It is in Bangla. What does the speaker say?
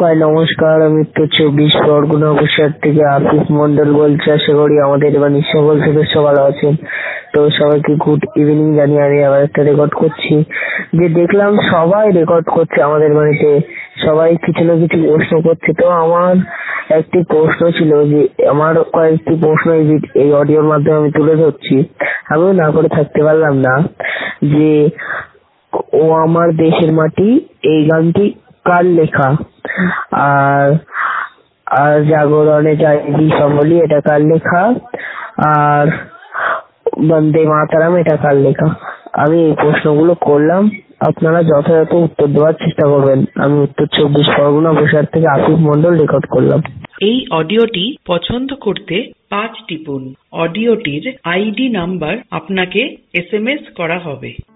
ভাই নমস্কার, আমি উত্তর ২৪ পরগনা বসিরহাট থেকে আফিফ মন্ডল বলছি। আশা করি আমাদের বাড়ির সকল সদস্য ভালো আছেন। তো সবাইকে গুড ইভিনিং জানিয়ে আমি আবার একটা রেকর্ড করছি। যে দেখলাম সবাই রেকর্ড করছে আমাদের বাড়িতে, সবাই কিছু না কিছু প্রশ্ন করছে। তো আমার একটি প্রশ্ন ছিল, যে আমার কয়েকটি প্রশ্ন এই অডিওর মাধ্যমে আমি তুলে ধরছি। আমিও না করে থাকতে পারলাম না। যে ও আমার দেশের মাটি এই গানটি কার লেখা, আর আর জাগরণে যাইবি সম্বলি এটা কার লেখা, আর বন্দে মাতারাম এটা কার লেখা। আমি এই প্রশ্নগুলো করলাম, আপনারা যথাযথ উত্তর দেওয়ার চেষ্টা করবেন। আমি উত্তর ২৪ পরগনা বসিরহাট থেকে আফিফ মন্ডল রেকর্ড করলাম। এই অডিওটি পছন্দ করতে ৫ টিপুন। অডিওটির আইডি নাম্বার আপনাকে SMS করা হবে।